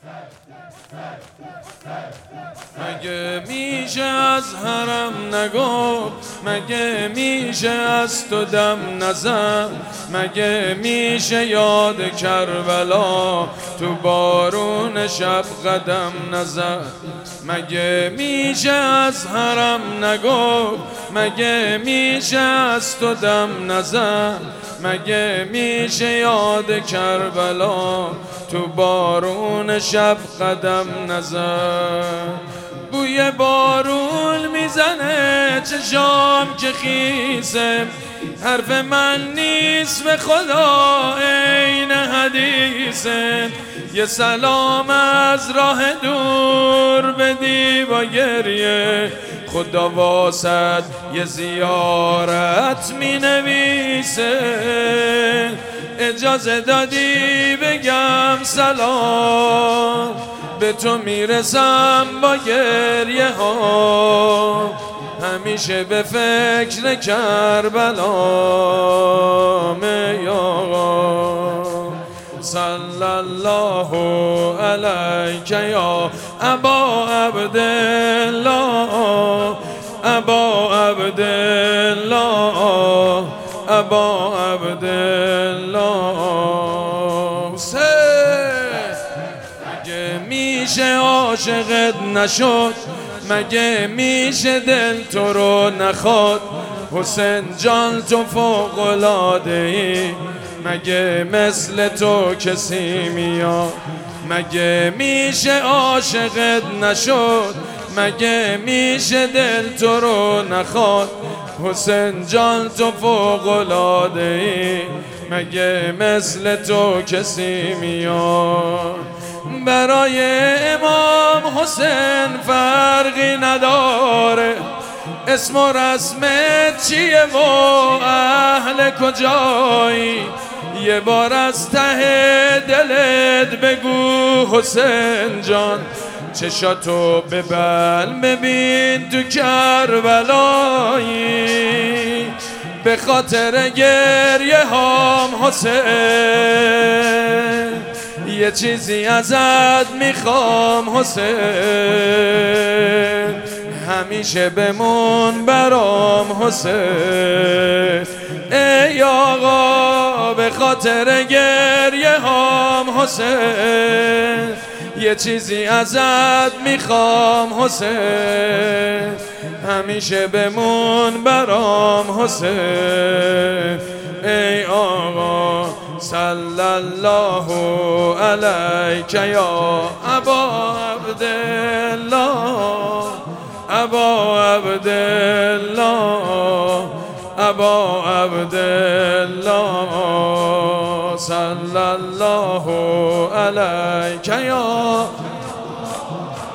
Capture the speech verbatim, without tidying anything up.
مگه میشه از حرم نگفت، مگه میشه از تو دم نزد، مگه میشه یاد کربلا تو بارون شب قدم نزد، مگه میشه از حرم نگفت، مگه میشه از تو دم نزد، مگه میشه یاد کربلا تو بارون شب قدم نزد. بوی بارون میزنه چشام که خیسه، حرف من نیست به خدا عین حدیثه، یه سلام از راه دور بدی با گریه، خدا واسد یه زیارت می نویسه، اجازه دادی بگم سلام، به تو میرسم با گریه ها، همیشه به فکر کربلام ای آقا. صلی الله علیک یا ابا عبدالله، ابا عبدالله، ابا عبدالله. مگه میشه عاشقت نشد، مگه میشه دل تو رو نخواد، حسین جان تو فوق العاده ای، مگه مثل تو کسی میاد، مگه میشه عاشقت نشد، مگه میشه دل تو رو نخواد، حسین جان تو فوق العاده ای، مگه مثل تو کسی میاد. برای امام حسین فرقی نداره، اسم و رسمت چیه و اهل کجایی، یه بار از ته دلت بگو حسین جان، چشاتو ببل ببین تو کربلایی، به خاطر گریه هام حسین یه چیزی ازت میخوام حسین، همیشه بمون برام حسین ای آقا، به خاطر گریه هام حسین یه چیزی ازت میخوام حسین، همیشه بمون برام حسین ای آقا. صلی الله علیک یا ابا عبدالله، ابا عبدالله، ابا عبدالله. صلی الله علیک یا